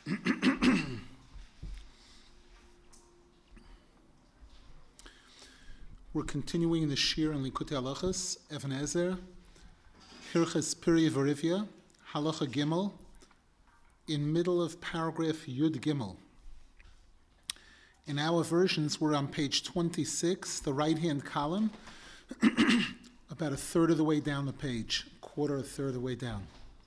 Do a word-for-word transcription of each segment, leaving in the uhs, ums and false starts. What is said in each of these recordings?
We're continuing the Shir on Likutei Halachos, Even Ezer, Hilchos Piri Verivia, Halacha Gimel, in middle of paragraph Yud Gimel. In our versions, we're on page twenty-six, the right-hand column, about a third of the way down the page, a quarter, a third of the way down.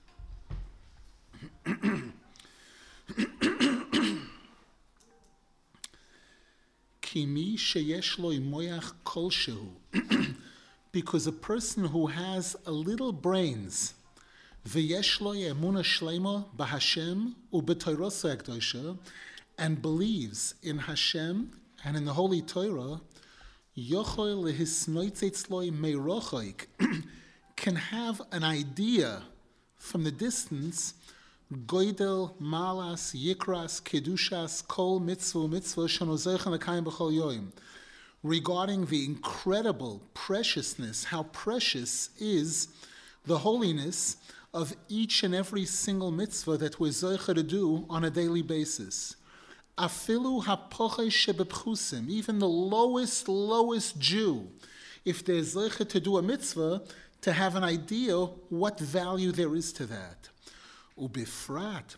Kimi sheyesh lo moyach kolshehu, because a person who has a little brains, v'yesh lo emuna shlema b'Hashem u'b'Torah HaKdosha, and believes in Hashem and in the Holy Torah, yochol lehisnoitzetz lo meirochoik, can have an idea from the distance. Goydel, Malas, Yikras, Kedushas, Kol, Mitzvah, Mitzvah, Shanozechan, Lekayim, B'chol Yoim. Regarding the incredible preciousness, how precious is the holiness of each and every single mitzvah that we're zeicha to do on a daily basis. Afilu hapoche shebepchusim, even the lowest, lowest Jew, if they're zeicha to do a mitzvah, to have an idea what value there is to that. Ubifrat,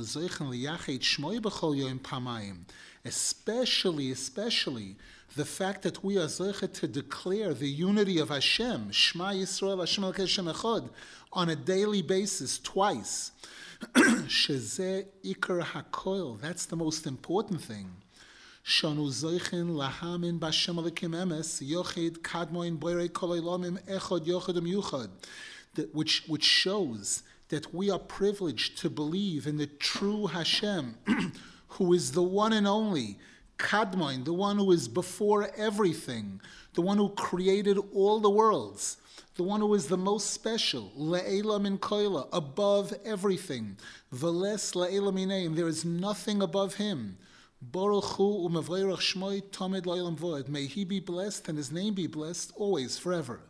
especially, especially the fact that we are zeicha to declare the unity of Hashem, Shema Yisrael, Hashem Elokei Hashem Echad, on a daily basis, twice. Shezeh ikar hakoil, that's the most important thing. Shanu zeichin lahamin b'Hashem Elokim emes, yochid kadmoin boirei kol olamim echad yochad umyuchad, which which shows that we are privileged to believe in the true Hashem, who is the one and only, Kadmon, the one who is before everything, the one who created all the worlds, the one who is the most special, Le'ela min koila, above everything, Veles Le'ela mineim, there is nothing above him. Baruch hu u'mavreirach shmoi tomed lo'elam voed. May he be blessed and his name be blessed always, forever.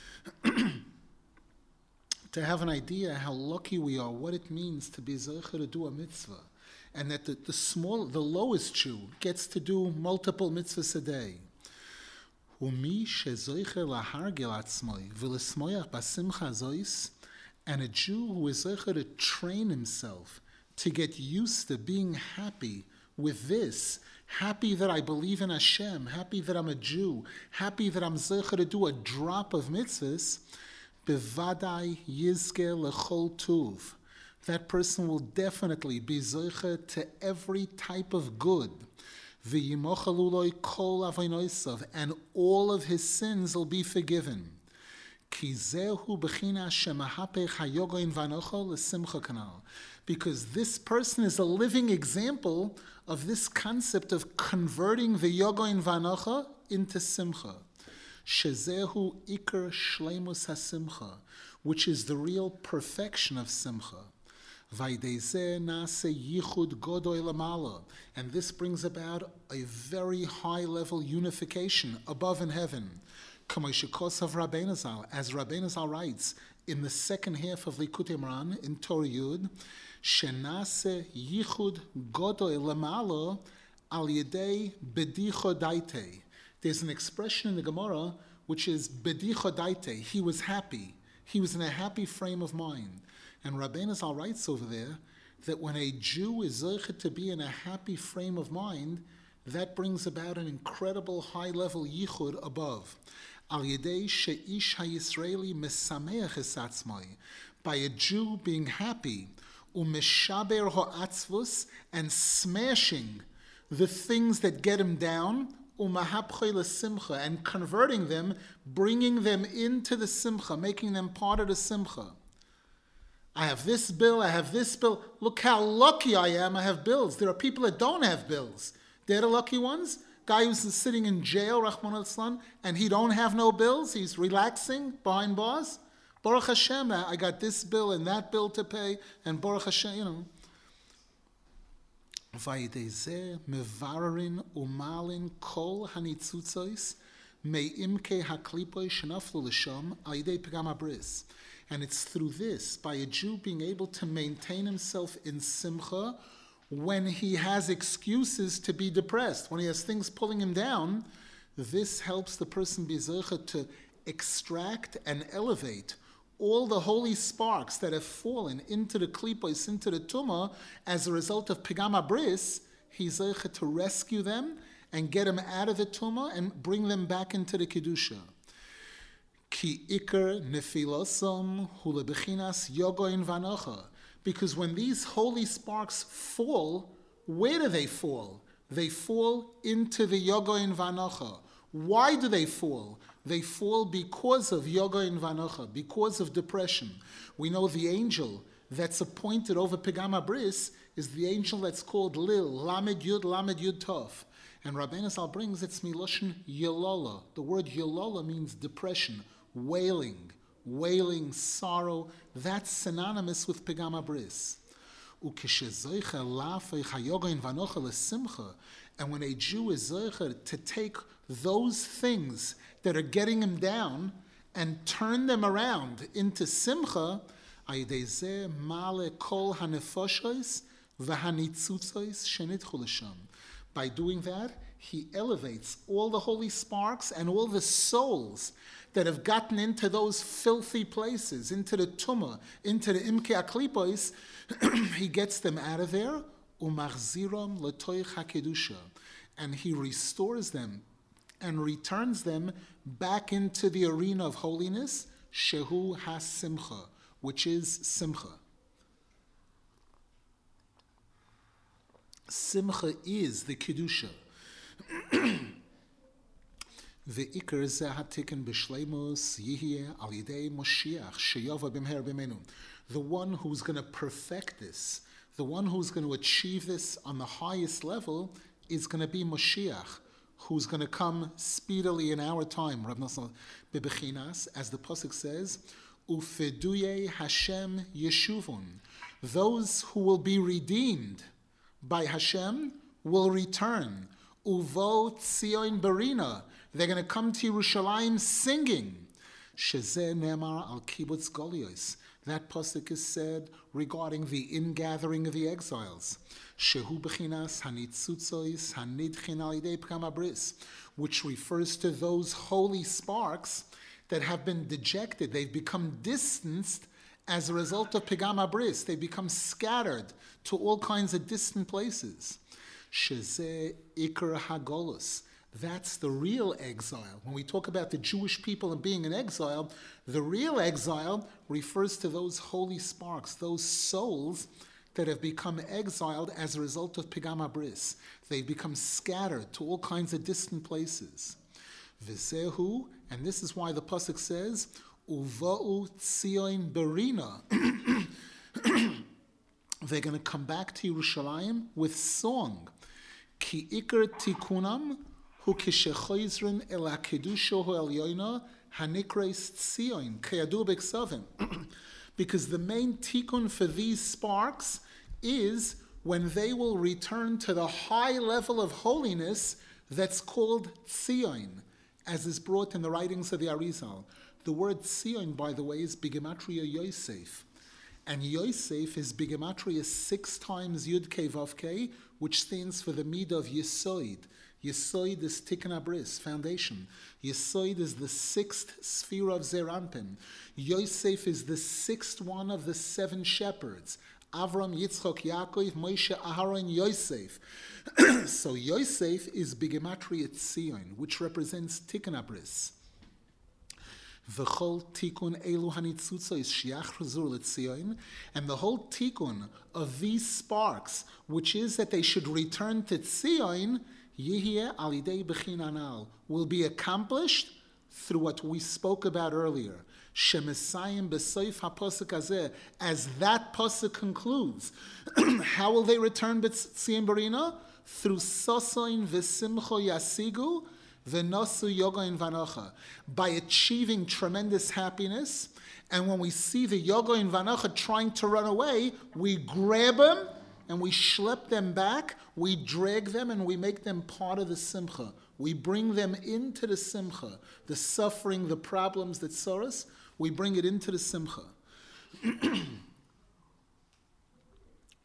To have an idea how lucky we are, what it means to be zeicha to do a mitzvah, and that the, the small, the lowest Jew gets to do multiple mitzvahs a day. And a Jew who is zeicha to train himself to get used to being happy with this, happy that I believe in Hashem, happy that I'm a Jew, happy that I'm zeicha to do a drop of mitzvahs. Bevadai yizke lechol tuv. That person will definitely be zeicha to every type of good. V'yimochaluloi kol avonosav, and all of his sins will be forgiven. Ki zehu b'china shemahapech hayogoin vanocho l'simcha kanal. Because this person is a living example of this concept of converting the yogoin vanocha into simcha. Shezehu ikar shleimus hasimcha, which is the real perfection of simcha. Vaydezeh nase yichud godoy lamala, and this brings about a very high level unification above in heaven. Kamoshikosav Rabbeinu Zal, as Rabbeinu Zal writes in the second half of Likutei Moharan in Torah Yud, shenase yichud godoy lamala al yedei bedicho daite. There's an expression in the Gemara which is bedicho daite. He was happy. He was in a happy frame of mind. And Rabbeinu Zal writes over there that when a Jew is zeicha to be in a happy frame of mind, that brings about an incredible high-level yichud above. Al yedei she'ish ha'Yisraeli mesameach es atzmai, by a Jew being happy, umeshaber ha'atzvus, and smashing the things that get him down, and converting them, bringing them into the simcha, making them part of the simcha. I have this bill, I have this bill. Look how lucky I am, I have bills. There are people that don't have bills. They're the lucky ones. Guy who's sitting in jail, Rahman al-Islam, and he don't have no bills. He's relaxing behind bars. Baruch Hashem, I got this bill and that bill to pay, and Baruch Hashem, you know. Vaydezeh mevarin umalin kol hanitzutzois meimke haklipoi shenaflu l'sham aidei pegam abris. And it's through this, by a Jew being able to maintain himself in simcha when he has excuses to be depressed, when he has things pulling him down, this helps the person be zeicha to extract and elevate all the holy sparks that have fallen into the klipos, into the tumah, as a result of pigama bris. He's zeicha to rescue them and get them out of the tumah and bring them back into the kedusha. Ki ikar nefilosam hula bechinas yogoin vanocha. Because when these holy sparks fall, where do they fall? They fall into the yogoin vanocha. Why do they fall? They fall because of yogoin vanocha, because of depression. We know the angel that's appointed over pigama bris is the angel that's called Lil, Lamed Yud, Lamed Yud Tov. And Rabbeinu Zal brings it's miloshin Yelola. The word Yelola means depression, wailing, wailing, sorrow. That's synonymous with pigama bris. And when a Jew is zeicher to take those things that are getting him down and turn them around into simcha, by doing that, he elevates all the holy sparks and all the souls that have gotten into those filthy places, into the tumah, into the imke aklipos. He gets them out of there, umachziram letoich hakedusha, and he restores them and returns them back into the arena of holiness, shehu ha-simcha, which is simcha. Simcha is the kedusha. Ve'ikar zeh hatiken b'shleimus yihye al yidei Moshiach sheyova b'mher b'menu. The one who's going to perfect this, the one who's going to achieve this on the highest level, is going to be Moshiach, who's going to come speedily in our time. Rav Nosson bebechinas, as the pasuk says, Ufeduye Hashem Yeshuvun. Those who will be redeemed by Hashem will return. Uvo Tzion Barina. They're going to come to Yerushalayim singing. Shezeh Nemar al Kibbutz Golios. That pasuk is said regarding the ingathering of the exiles. Shehu bechinas hanitzutzois hanidchin al yidei pigama bris, which refers to those holy sparks that have been dejected. They've become distanced as a result of pigama bris. They become scattered to all kinds of distant places. Shezeh ikar hagolus. That's the real exile. When we talk about the Jewish people and being in exile, the real exile refers to those holy sparks, those souls that have become exiled as a result of pigama bris. They've become scattered to all kinds of distant places. V'zehu, and this is why the pasuk says, Uva'u Tzion Barina. They're going to come back to Yerushalayim with song. Ki ikar tikunam hu kishechoizrin el hakedusha hu elyoina hanikreis tzion kayadu b'ksavim. Because the main tikkun for these sparks is when they will return to the high level of holiness that's called tzion, as is brought in the writings of the Arizal. The word tzion, by the way, is bigematria Yosef. And Yosef is bigematria six times Yud Kei Vav Kei, which stands for the midah of Yesoid. Yesoid is Tikkun Abris, foundation. Yesoid is the sixth sphere of Zeranpin. Yosef is the sixth one of the seven shepherds. Avram, Yitzchok, Yaakov, Moshe, Aharon, Yosef. So Yosef is bigematria Tzion, which represents Tikkun Abris. V'chol tikkun elu hanitzutza is shiach chazur l'tzion, and the whole tikkun of these sparks, which is that they should return to Tzion, yihye al yidei bechin anal, will be accomplished through what we spoke about earlier. Shemesayim b'soif ha'posuk hazeh, as that posuk concludes. How will they return b'tzion barina? Through sosoin v'simcho yasigu, V'nosu yogoin vanocha, by achieving tremendous happiness. And when we see the yogoin vanocha trying to run away, we grab them and we schlep them back, we drag them and we make them part of the simcha. We bring them into the simcha. The suffering, the problems that saw us, we bring it into the simcha.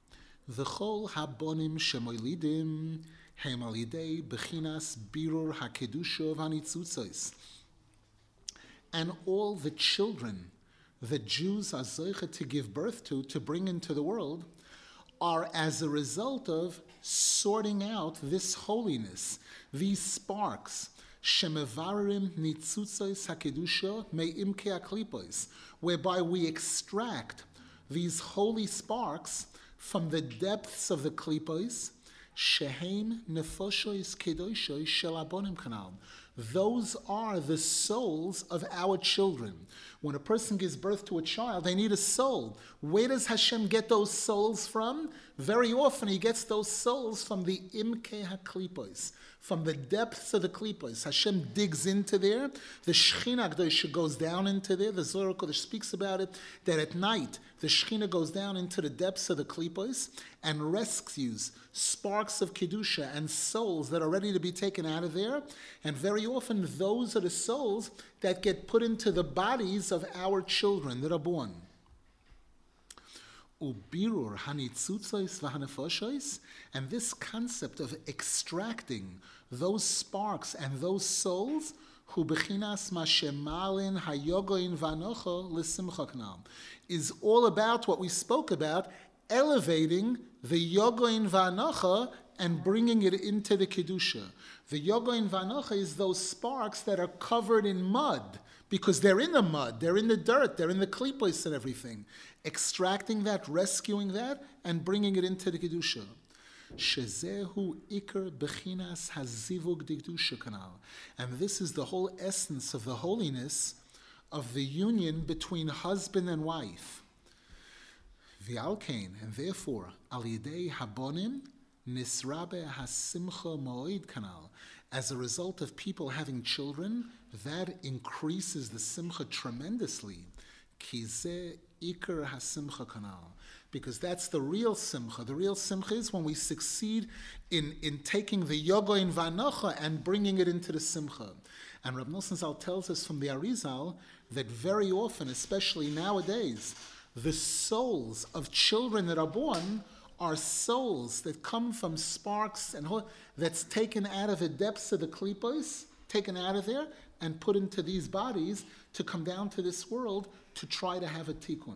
V'chol habonim shemoilidim hem al yidei bechinas birur hakedusha v'hanitzutzos. And all the children that Jews are zeicha to give birth to, to bring into the world, are as a result of sorting out this holiness, these sparks, shemevarim nitzutzos hakedusha me'imke aklipos, whereby we extract these holy sparks from the depths of the klipos, shehem nefoshois kedoshos shel abonim kanal. Those are the souls of our children. When a person gives birth to a child, they need a soul. Where does Hashem get those souls from? Very often he gets those souls from the imke haklipos, from the depths of the klipos. Hashem digs into there. The Shechina Kedosha goes down into there. The Zohar Kodesh speaks about it, that at night the Shechina goes down into the depths of the klipos and rescues sparks of Kedusha and souls that are ready to be taken out of there. And very often those are the souls that get put into the bodies of our children that are born. Ubirur hanitzutzos v'hanefoshois, and this concept of extracting those sparks and those souls, hu bechinas mashemalin hayogoin v'anocha l'simcha knal, is all about what we spoke about, elevating the yogoin v'anocha and bringing it into the kedusha. The yogoin v'anocha is those sparks that are covered in mud, because they're in the mud, they're in the dirt, they're in the klipos and everything. Extracting that, rescuing that, and bringing it into the Kedusha. Shezehu ikar bechinas hazivug dikdusha kanal. And this is the whole essence of the holiness of the union between husband and wife. V'alkein, and therefore, al yidei habonim nisrabe hasimcha moed kanal. As a result of people having children, that increases the simcha tremendously. Kizeh ikar hasimcha kanal. Because that's the real simcha. The real simcha is when we succeed in, in taking the yogoin v'anocha and bringing it into the simcha. And Rab Nosson Zal tells us from the Arizal that very often, especially nowadays, the souls of children that are born are souls that come from sparks and ho- that's taken out of the depths of the klipos, taken out of there, and put into these bodies to come down to this world to try to have a tikkun.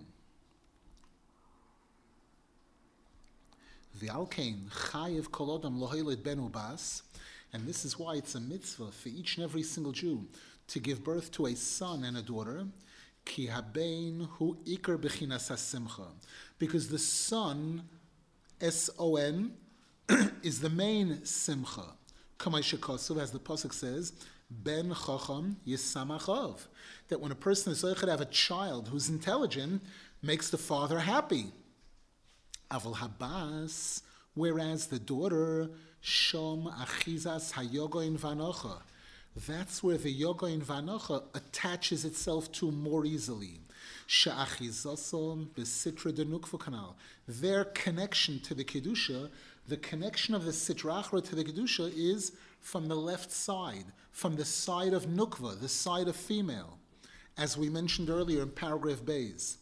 V'alkein chayev kol adam lo holed ben ubas, and this is why it's a mitzvah for each and every single Jew to give birth to a son and a daughter. Ki habein hu ikar bechinas hasimcha, because the son, S O N, is the main simcha. Kamay shekosov, as the pasuk says, ben chacham yisamachov, that when a person is going to have a child who's intelligent, makes the father happy. Aval habas, whereas the daughter, shom achizas hayogoin vanocha, that's where the yogoin vanocha attaches itself to more easily. She'achizosom besitra denukva kanal. Their connection to the kedusha, the connection of the sitra achra to the kedusha, is from the left side, from the side of nukva, the side of female, as we mentioned earlier in paragraph Beis.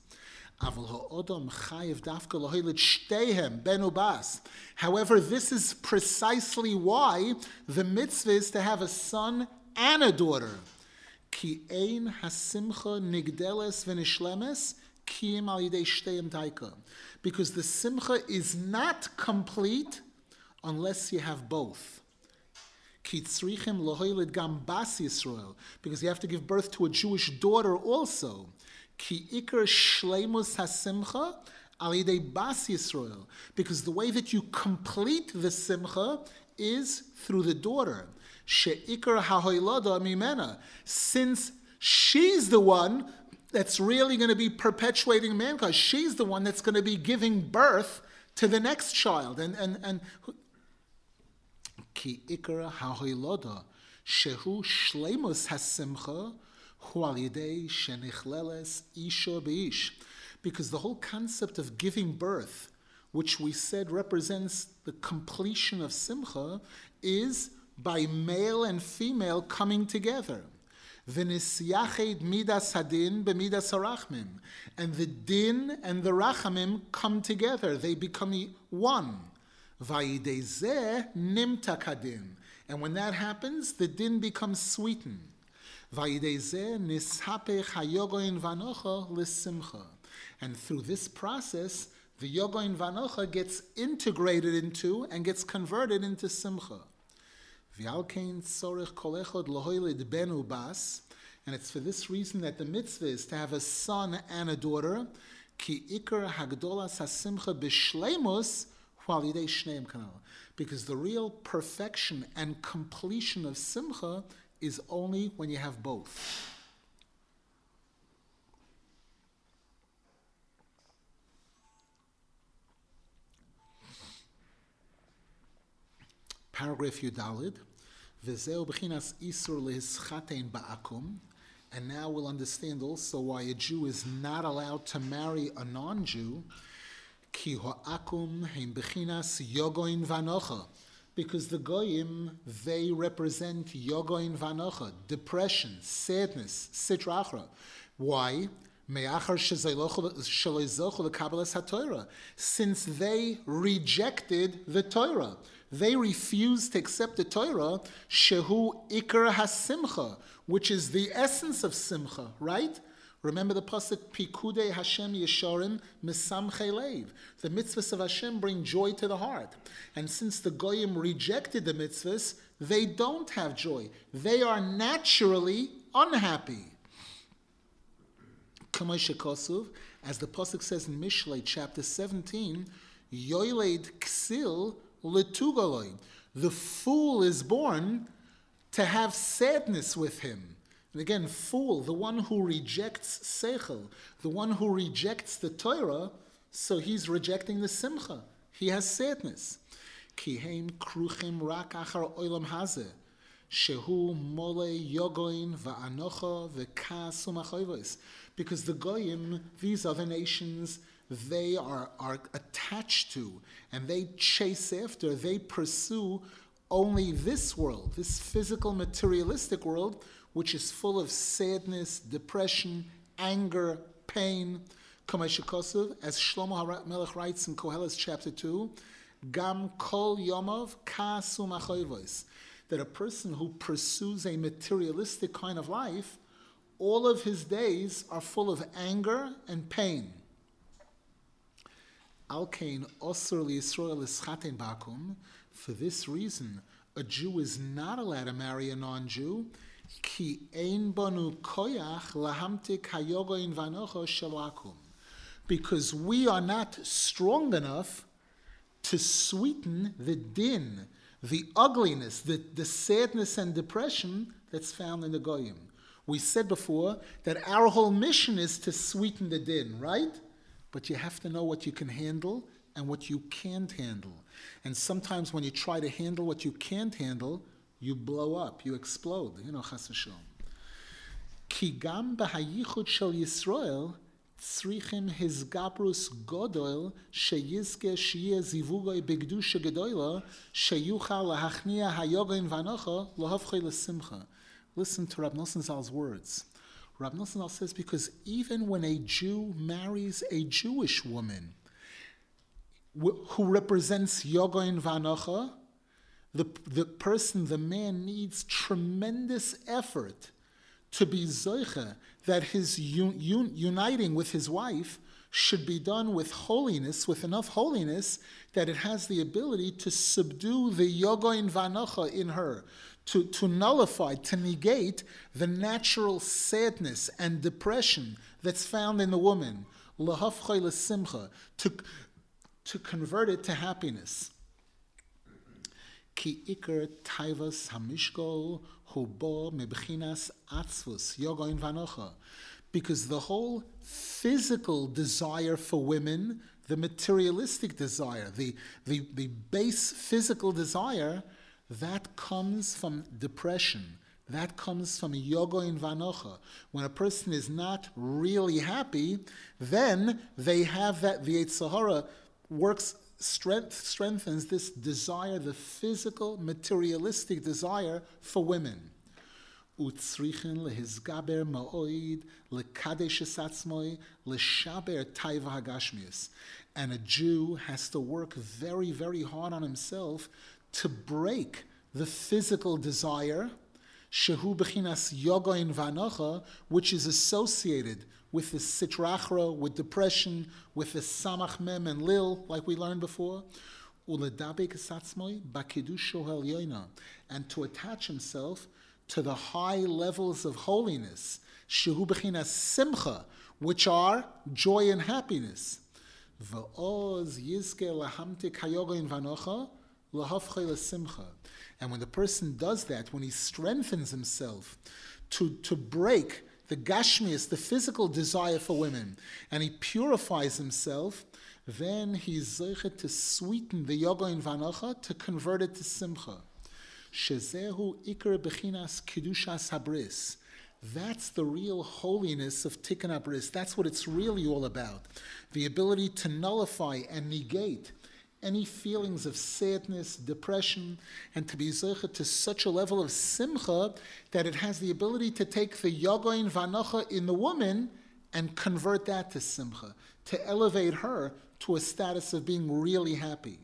However, this is precisely why the mitzvah is to have a son and a daughter. Ki ein hasimcha nigdeles v'nishlemes kiyim al yidei shteim daika. Because the simcha is not complete unless you have both. Ki tzrichim lohoilid gam bas Yisrael, because you have to give birth to a Jewish daughter also. Ki ikar shleimus hasimcha al yidei bas Yisrael, because the way that you complete the simcha is through the daughter. She'ikar hahoilada mimena, since she's the one that's really going to be perpetuating mankind. She's the one that's going to be giving birth to the next child. And and and ki ikar hahoilada shehu shleimus hasimcha hu al yidei shenichleles isha beish, because the whole concept of giving birth, which we said represents the completion of simcha, is by male and female coming together. V'nisyached midas hadin b'midas harachmim. And the din and the rachamim come together. They become one. Vayidei zeh nimtak hadin. And when that happens, the din becomes sweetened. Vayidei zeh nishapech hayogoin vanocha l'simcha. And through this process, the yogoin vanocha gets integrated into and gets converted into simcha. V'alkein tzorech kol echad lohoilid ben ubas. And it's for this reason that the mitzvah is to have a son and a daughter. Ki ikar hagdolas hasimcha b'shleimus hualidei shneim kanal. Because the real perfection and completion of simcha is only when you have both. Paragraph Yudalid. V'zeu b'chinas isur lehischatein ba'akum. And now we'll understand also why a Jew is not allowed to marry a non-Jew. Ki ho'akum heim b'chinas yogoin vanocha. Because the goyim, they represent yogoin vanocha, depression, sadness, sitrachra. Why? Since they rejected the Torah. They refused to accept the Torah, shehu ikar hasimcha, which is the essence of simcha, right? Remember the pasuk, Pikudei Hashem Yesharim Mesamchei Leiv. The mitzvahs of Hashem bring joy to the heart. And since the goyim rejected the mitzvahs, they don't have joy. They are naturally unhappy. As the pasuk says in Mishlei, chapter seventeen, Yoiled Ksil Letugoloi. The fool is born to have sadness with him. And again, fool, the one who rejects seichel, the one who rejects the Torah, so he's rejecting the simcha. He has sadness. Ki heim kruchim rak achar olam hazeh, shehu mole yogoin va'anocha v'kas u'machoivos. Because the goyim, these other nations, they are, are attached to, and they chase after, they pursue only this world, this physical, materialistic world, which is full of sadness, depression, anger, pain. As Shlomo HaMelech writes in Koheles chapter two, Gam kol yomov kas u'machoivos, that a person who pursues a materialistic kind of life, all of his days are full of anger and pain. Alkein osur liYisrael ischaten bakum. For this reason, a Jew is not allowed to marry a non-Jew. Ki ein banu koyach lahamtik hayogoin vanocho shelakum. Because we are not strong enough to sweeten the din, the ugliness, the, the sadness and depression that's found in the goyim. We said before that our whole mission is to sweeten the din, right? But you have to know what you can handle and what you can't handle. And sometimes when you try to handle what you can't handle, you blow up, you explode. You know, chas v'shalom. Ki gam b'hayichud shel Yisrael tzrichim hizgabrus godol sheyizke sheyeh zivugoi b'gdusha gedola sheyuchal lahachnia hayogoin vanocha lohavchoi l'simcha. Listen to Rab Nosson Zal's words. Rab Nosson Zal says, because even when a Jew marries a Jewish woman who represents Yogoin Vanocha, the, the person, the man, needs tremendous effort to be Zoicha, that his un, un, uniting with his wife should be done with holiness, with enough holiness, that it has the ability to subdue the Yogoin Vanocha in her, to, to nullify, to negate the natural sadness and depression that's found in the woman, lahafchay l'simcha, to, to convert it to happiness. Ki ikar taivas hamishgol hubo mebchinas atzvus yogoin vanocha. Because the whole physical desire for women, the materialistic desire, the, the, the base physical desire, that comes from depression. That comes from yogoin vanocha. When a person is not really happy, then they have that, the Yetzer Hara works, strength, strengthens this desire, the physical, materialistic desire for women. Utzrichen lehizgaber ma'oid lekadesh esatzmoi leshaber taiva hagashmius. And a Jew has to work very, very hard on himself to break the physical desire, shehu bechinas yogoin vanocha, which is associated with the sitrachra, with depression, with the samach mem and lil, like we learned before, uledabek esatzmoi bakidusho helyoina, and to attach himself to the high levels of holiness, shehu bechinas simcha, which are joy and happiness. V'oz yizke lahamtik hayogoin vanocha lahafchei lesimcha. And when the person does that, when he strengthens himself to, to break the gashmias, the physical desire for women, and he purifies himself, then he's zeichet to sweeten the yogoin vanocha, to convert it to simcha. Shezehu ikar bechinas kedushas habris. That's the real holiness of Tikkun HaBris. That's what it's really all about. The ability to nullify and negate any feelings of sadness, depression, and to be zeichet to such a level of simcha that it has the ability to take the yogoin vanocha in the woman and convert that to simcha, to elevate her to a status of being really happy.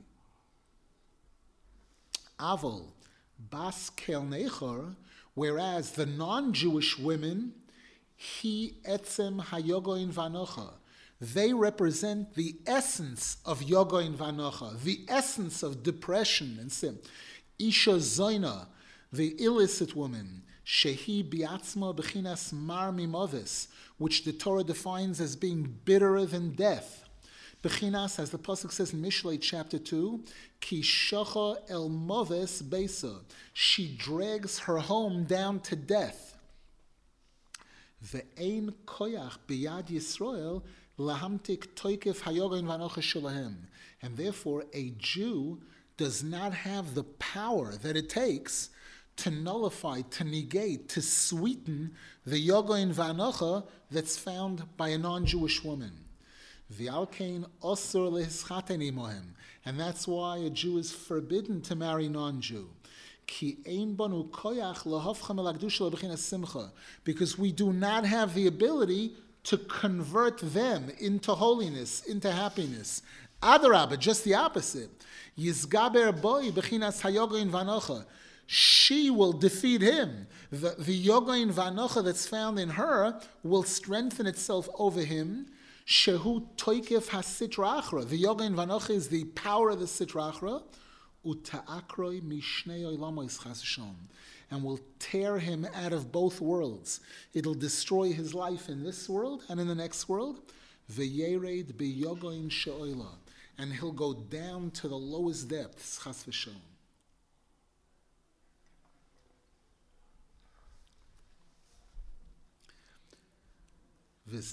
Avol, Bas Kel Nechor, whereas the non-Jewish women, Hi Etzem HaYogoin Vanocha, they represent the essence of Yogoin Vanocha, the essence of depression and sin. Isha Zoina, the illicit woman, Shehi Biatzma Bechinas Mar Mimovis, which the Torah defines as being bitterer than death. Bechinas, as the pasuk says in Mishlei chapter two, Ki shocha el moves beisa. She drags her home down to death. Ve'ein koyach biyad Yisrael lahamtik toikef hayogoin vanocha shulahem. And therefore, a Jew does not have the power that it takes to nullify, to negate, to sweeten the yogoin vanocha that's found by a non-Jewish woman. And that's why a Jew is forbidden to marry non-Jew. Because we do not have the ability to convert them into holiness, into happiness. Adarabah, just the opposite. She will defeat him. The, the yogoin vanocha that's found in her will strengthen itself over him. Shehu toikef hasitra achra. The yogoin vanocha is the power of the sitra achra. Uta'akroi mishnei olamois chas v'shalom, and will tear him out of both worlds. It'll destroy his life in this world and in the next world. V'yered biyogoin she'oila, and he'll go down to the lowest depths. Chas v'shalom. And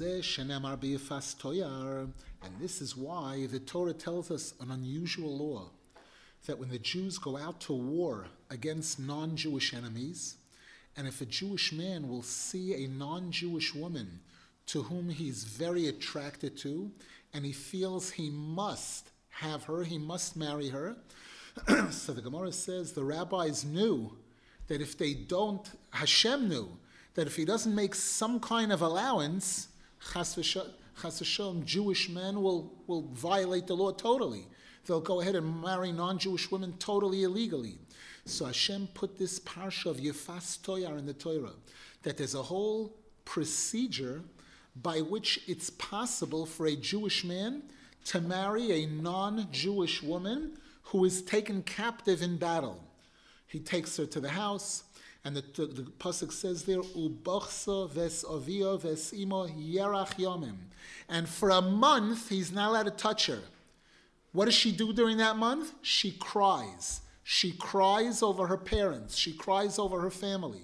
this is why the Torah tells us an unusual law, that when the Jews go out to war against non-Jewish enemies, and if a Jewish man will see a non-Jewish woman to whom he's very attracted to, and he feels he must have her, he must marry her, so the Gemara says the rabbis knew that if they don't, Hashem knew, that if he doesn't make some kind of allowance, chas v'shalom, Jewish men will, will violate the law totally. They'll go ahead and marry non-Jewish women totally illegally. So Hashem put this parsha of Yefas Toyar in the Torah, that there's a whole procedure by which it's possible for a Jewish man to marry a non-Jewish woman who is taken captive in battle. He takes her to the house, and the, the, the pasuk says there, "Ubochsa ves avia ves imo yerach yomim," and for a month he's not allowed to touch her. What does she do during that month? She cries. She cries over her parents. She cries over her family.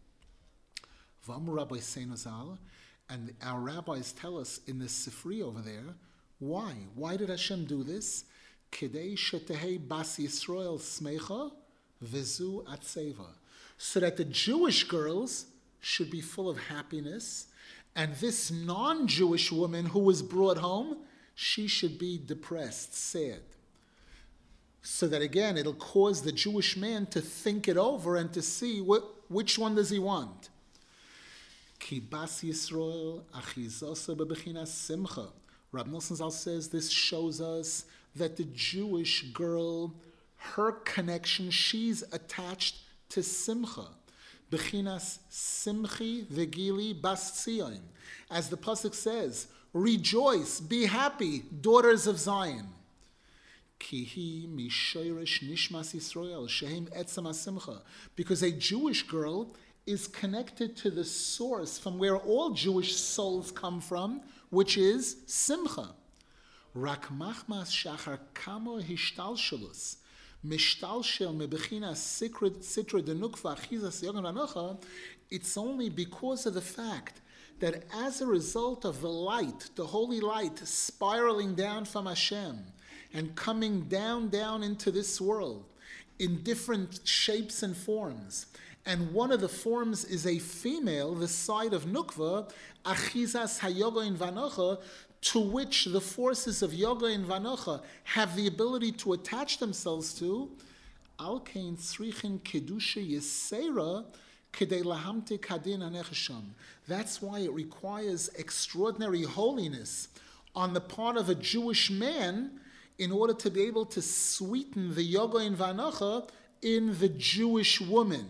And our rabbis tell us in the Sifri over there, why? Why did Hashem do this? Kedei shetehei bas Yisrael smecha v'zu atzeva. So that the Jewish girls should be full of happiness, and this non-Jewish woman who was brought home, she should be depressed, sad. So that again, it'll cause the Jewish man to think it over and to see what, Which one does he want? Ki bas Yisrael achizasa bebechinas simcha. Rab Nosson Zal says this shows us that the Jewish girl, her connection, she's attached to simcha. Bechinas simchi vegili bas Tzion. As the pasuk says, rejoice, be happy, daughters of Zion. Kihi mishoirish nishmas Yisrael shehem etzem hasimcha. Because a Jewish girl is connected to the source from where all Jewish souls come from, which is simcha. Rak machmas shachar kamo hishtalshelus mishtalshel mebechinas sitra denukva achizas yogan vanocha. It's only because of the fact that as a result of the light, the holy light spiraling down from Hashem and coming down, down into this world in different shapes and forms, and one of the forms is a female, the side of Nukva, Achizas Hayoga in Vanocha, to which the forces of Yoga in Vanocha have the ability to attach themselves to, Alkein Srichin Kedusha Yesera Kedei Lahamte Kadin Hanechasham. That's why it requires extraordinary holiness on the part of a Jewish man in order to be able to sweeten the Yoga in Vanocha in the Jewish woman.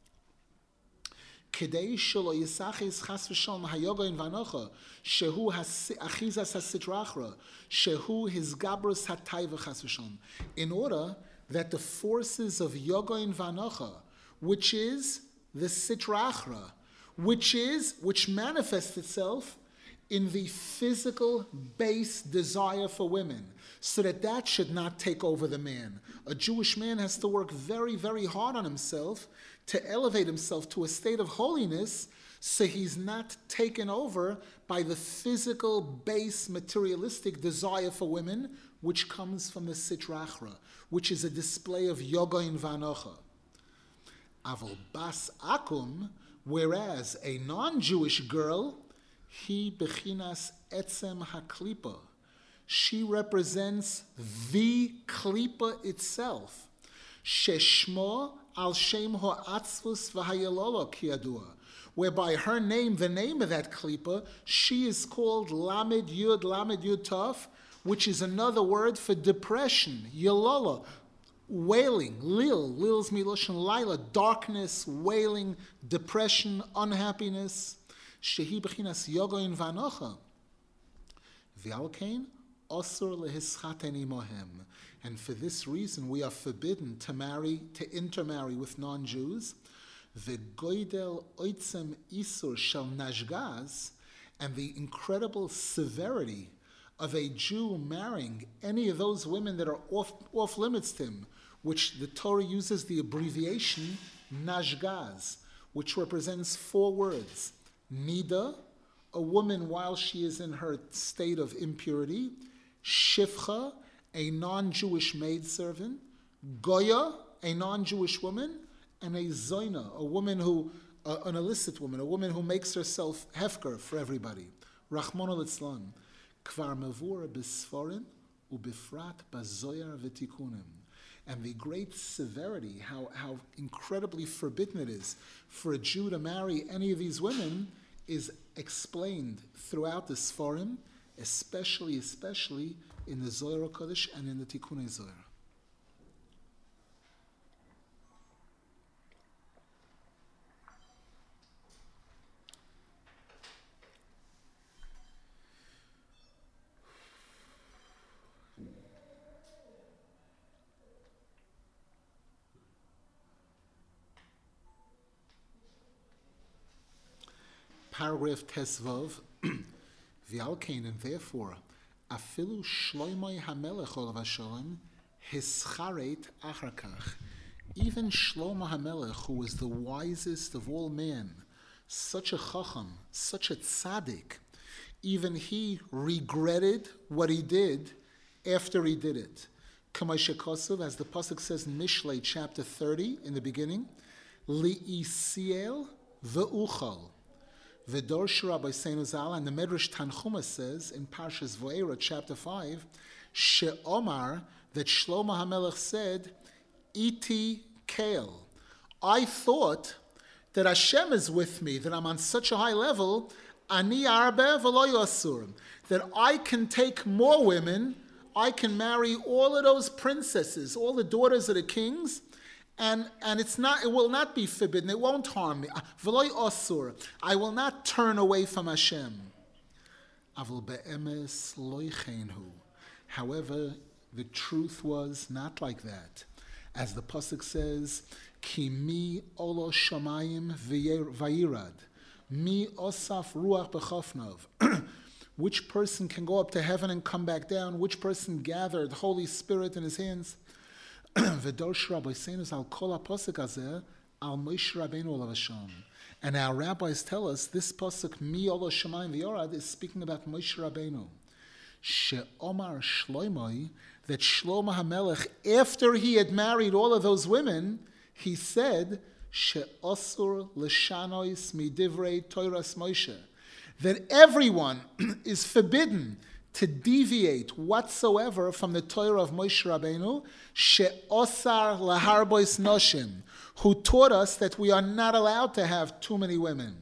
Kedei shelo yisachis chas v'shalom hayoga in vanocha shehu achizas hasitrachra shehu his gabrus hatayva chas v'shalom. In order that the forces of yoga in vanocha, which is the sitrachra, which is which manifests itself in the physical base desire for women, so that that should not take over the man. A Jewish man has to work very, very hard on himself to elevate himself to a state of holiness so he's not taken over by the physical base materialistic desire for women, which comes from the sitrachra, which is a display of yoga in vanocha. Aval bas akum, whereas a non-Jewish girl, he bechinas etzem haklipa, she represents the klipa itself. Sheshmo al shem ha'atzvus v'hayalolo kiyadua, whereby her name, the name of that klipa, she is called Lamed Yud, Lamed Yud Tov, which is another word for depression, yalola, wailing, lil, lil's miloshin laila, darkness, wailing, depression, unhappiness. Shehi bechinas yoga in vanocha. V'alkein osur lehischateni mohem. And for this reason, we are forbidden to marry, to intermarry with non-Jews. The goydel oitzem isur shel nashgaz, and the incredible severity of a Jew marrying any of those women that are off, off limits to him, which the Torah uses the abbreviation nashgaz, which represents four words. Nida, a woman while she is in her state of impurity. Shifcha, a non-Jewish maidservant. Goya, a non-Jewish woman. And a zoina, a woman who, uh, an illicit woman, a woman who makes herself hefker for everybody. Rachmana litzlan. Kvar mavura b'sforim ubifrat bazoyar v'tikunim. And the great severity, how, how incredibly forbidden it is for a Jew to marry any of these women, is explained throughout the Sforim, especially, especially in the Zohar HaKodesh and in the Tikkunei Zohar. Paragraph Tesvav, V'alkein, and therefore, afilu shloimoi hamelech olav hashalom hischaret acharkach. Even Shlomo HaMelech, who was the wisest of all men, such a chacham, such a tzaddik, even he regretted what he did after he did it. Kamei shekosov, as the pasuk says in Mishlei chapter thirty in the beginning, li'isiel ve'uchal. The Dorsh Rabbi Seinu Zal and the Medrash Tanchuma says in Parshas Vo'era, chapter five, She'omar, that Shlomo HaMelech said, Iti Kael. I thought that Hashem is with me, that I'm on such a high level, ani arbe v'lo yasur, that I can take more women, I can marry all of those princesses, all the daughters of the kings, and, and it's not, it will not be forbidden, it won't harm me. V'lo yasur, I will not turn away from Hashem. Avol be'emes lo yichenhu. However, the truth was not like that. As the pasuk says, Ki mi olo shamayim vayirad, mi osaf ruach b'chofnov. Which person can go up to heaven and come back down? Which person gathered Holy Spirit in his hands? V'dorsh Rabbi Seinus al kol pasuk hazeh al Moshe Rabbeinu olav Hashem. And our rabbis tell us this pasuk mi olo shamayim vayirad is speaking about Moshe Rabbeinu. She'omar Shloimoi, that Shlomo HaMelech, after he had married all of those women, he said, She'osur l'shanois midivrei Toras Moshe, that everyone is forbidden to deviate whatsoever from the Torah of Moshe Rabbeinu, She'osar laharbois noshim, who taught us that we are not allowed to have too many women.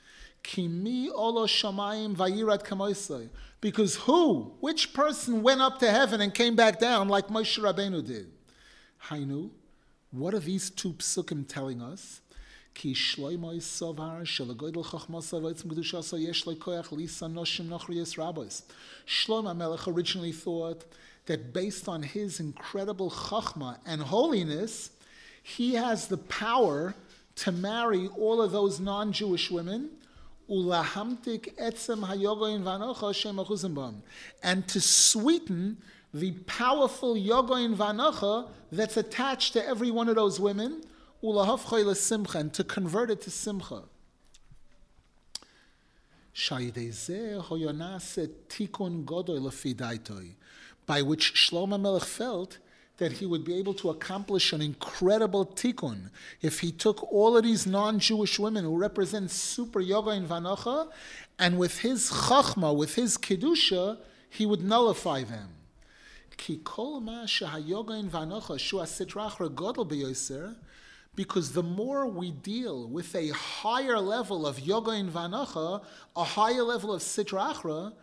Kimi olo shamayim vayirat kamoisai. Because who, which person went up to heaven and came back down like Moshe Rabbeinu did? Hainu, what are these two psukim telling us? Ki shloimoi sovar shelagoydel chachmasa v'etzim kedushasa yesh lekoyach lisa noshim nachriyas rabbis. Shlomo HaMelech originally thought that based on his incredible chachma and holiness, he has the power to marry all of those non-Jewish women, ulahamtik etzem hayogoyin vanocha shem achuzim bam, and to sweeten the powerful yogoyin vanocha that's attached to every one of those women, ulahafchay lesimcha, and to convert it to simcha. Shayidezeh hoyonase tikun godoy lefi daitoi, by which Shlomo HaMelech felt that he would be able to accomplish an incredible tikkun if he took all of these non-Jewish women who represent super yoga and vanocha, and with his chachma, with his kedusha, he would nullify them. Ki kol ma shehayoga and vanocha shua sitra achra godel beyoser, because the more we deal with a higher level of yoga and vanocha, a higher level of sitra achra,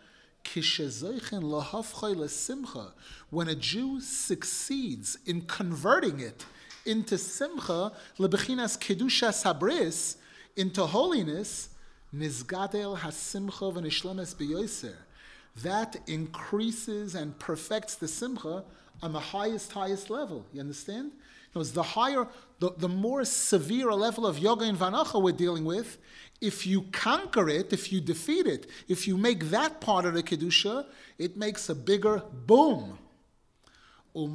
when a Jew succeeds in converting it into simcha, lebechinas kedusha sabris, into holiness, nizgadel hasimcha v'nishlemes beyoser, that increases and perfects the simcha on the highest, highest level. You understand? Because the higher, the, the more severe a level of yoga and vanacha we're dealing with, if you conquer it, if you defeat it, if you make that part of the kedusha, it makes a bigger boom. And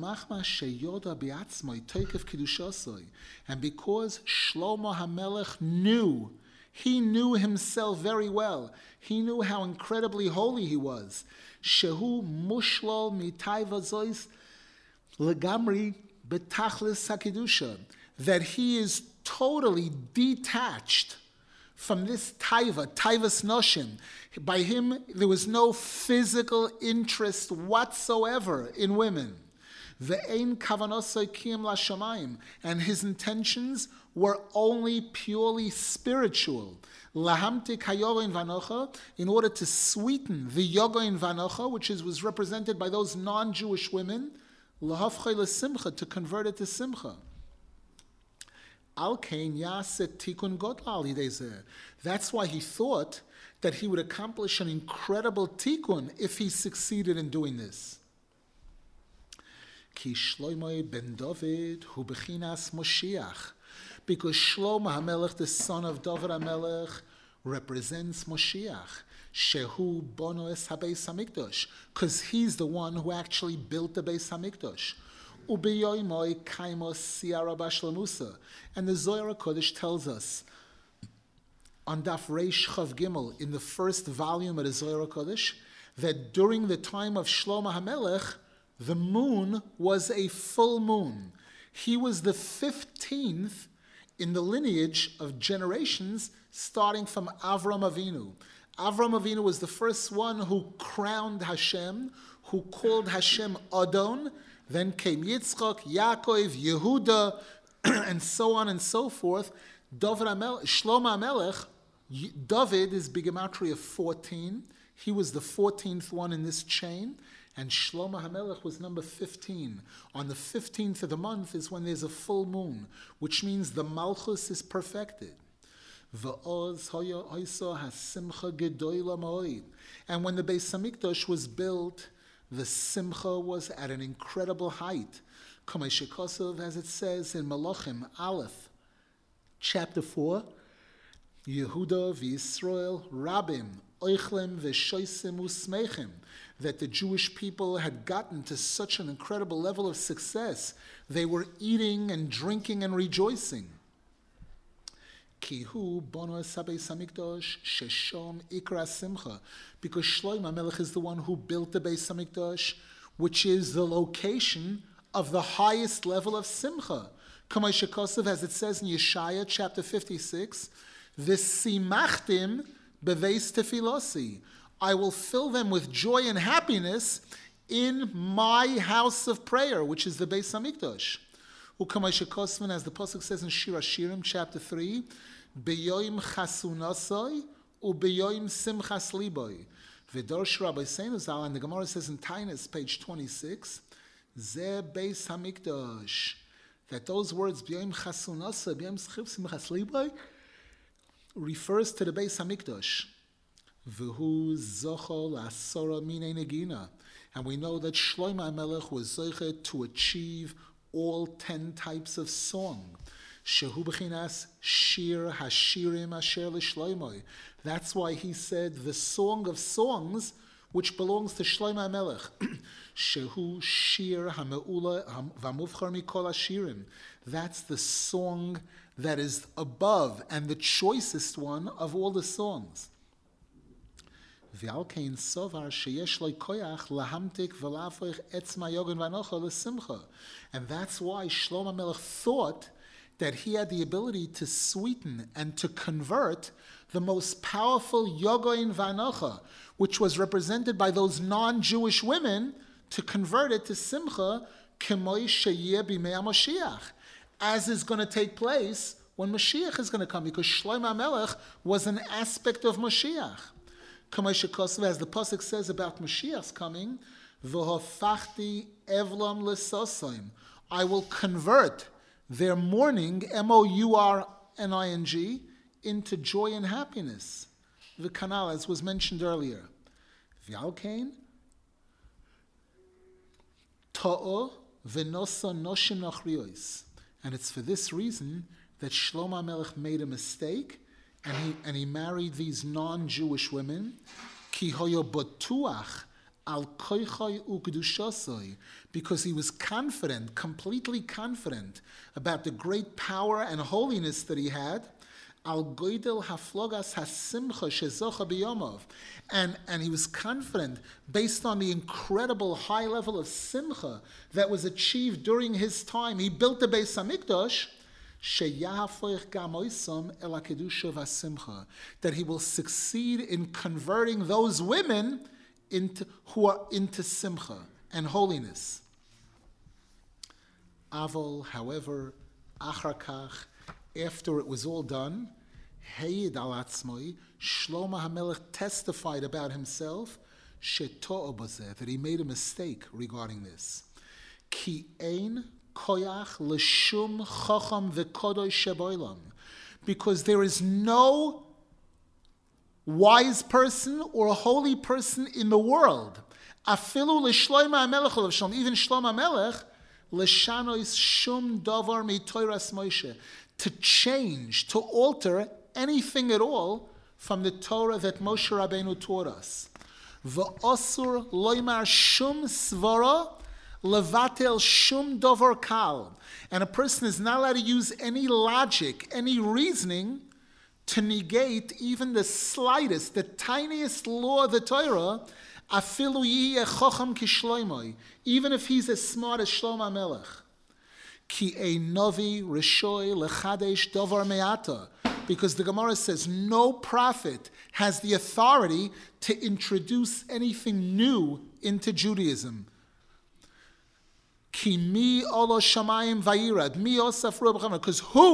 because Shlomo HaMelech knew, he knew himself very well. He knew how incredibly holy he was. Shehu mushlol mitayva zois legamri betachlis hakedusha, that he is totally detached from this taiva, taivas noshim. By him, there was no physical interest whatsoever in women. Ve'ein kavanosoi kiyam lashamayim, and his intentions were only purely spiritual. Lahamtik hayoga in vanocha, in order to sweeten the yoga in vanocha, which is, was represented by those non-Jewish women, lahafchay lesimcha, to convert it to simcha. That's why he thought that he would accomplish an incredible tikkun if he succeeded in doing this. Ki Shlomo ben David hu bechinas Moshiach, because Shlomo HaMelech, the son of David HaMelech, represents Moshiach. Shehu bono es habeis hamikdash, because he's the one who actually built the Beis Hamikdash. And the Zohar HaKodesh tells us on Daf Reish Chav Gimel, in the first volume of the Zohar HaKodesh, that during the time of Shlomo HaMelech, the moon was a full moon. He was the fifteenth in the lineage of generations starting from Avram Avinu. Avram Avinu was the first one who crowned Hashem, who called Hashem Adon. Then came Yitzchak, Yaakov, Yehuda, and so on and so forth. David Amel, Shlomo HaMelech, David is Bigematria fourteen. He was the fourteenth one in this chain. And Shlomo HaMelech was number fifteen. On the fifteenth of the month is when there's a full moon, which means the Malchus is perfected. And when the Beis Hamikdash was built, the Simcha was at an incredible height. As it says in Malachim, Aleph, chapter four, Yehuda v'Yisrael Rabim, Oichlem v'Shoisim Usmeichim, that the Jewish people had gotten to such an incredible level of success. They were eating and drinking and rejoicing. Kihu bono Beis Hamikdash sheshom ikra simcha, because Shlomo HaMelech is the one who built the Beis Hamikdash, which is the location of the highest level of simcha. Kamei shekosav, as it says in Yeshaya chapter fifty-six, v'simachtim beveis tefilosi, I will fill them with joy and happiness in my house of prayer, which is the Beis Hamikdash. Ukamei shekosvan, as the pasuk says in Shir Hashirim chapter three, beyoim chasunasoi ubeyoim simchas liboy. V'dorsh Rabbi Seinu Zal, and the Gemara says in Tainus, page twenty-six, Ze Beis Hamikdash, that those words beyoim chasunasoi beyoim simchas liboy refers to the Beis Hamikdash. V'hu zochol asora minei negina, and we know that Shlomo HaMelech was zoche to achieve all ten types of song. Shehu b'chinas shir hashirim asher l'Shlomo. That's why he said the song of songs, which belongs to Shlomo HaMelech. Shehu shir hameula v'amuvchar mikol hashirim. That's the song that is above and the choicest one of all the songs. And that's why Shlomo HaMelech thought that he had the ability to sweeten and to convert the most powerful Yogoin Vanocha, which was represented by those non-Jewish women, to convert it to Simcha, as is going to take place when Mashiach is going to come, because Shlomo HaMelech was an aspect of Mashiach. As the pasuk says about Mashiach's coming, V'hofachti evlam l'sosoim, I will convert their mourning, M O U R N I N G, into joy and happiness. The kanal, as was mentioned earlier. V'alkein ta'o v'nosa noshim nachriyos, and it's for this reason that Shlomo HaMelech made a mistake. And he, and he married these non-Jewish women, ki hoyo batuach al koichoi ukdushosoi, because he was confident, completely confident about the great power and holiness that he had. Al goydel haflogas hasimcha shezocha biyomov, and and he was confident based on the incredible high level of simcha that was achieved during his time. He built the Beis Hamikdash. That he will succeed in converting those women into who are into simcha and holiness. Avol, however, acharkach, after it was all done, Heyid al atzmoi, Shlomo HaMelech testified about himself, sheto'o bazeh, that he made a mistake regarding this. Ki ein koyach l'shum chacham v'kodosh sheboilam, because there is no wise person or holy person in the world, afilu l'shlomo HaMelech l'shalom, even Shlomo HaMelech, l'shanois shum davar mitoras Moshe, to change, to alter anything at all from the Torah that Moshe Rabbeinu taught us. V'osur loymar shum svara levatel shum dover kal, and a person is not allowed to use any logic, any reasoning to negate even the slightest, the tiniest law of the Torah, afilu yiyeh chocham kishloimoi, even if he's as smart as Shlomo HaMelech. Ki ein novi rishoi lechadesh dover me'ata, because the Gemara says no prophet has the authority to introduce anything new into Judaism. Ki mi olo shamayim vayirad, mi osaf ruach, because who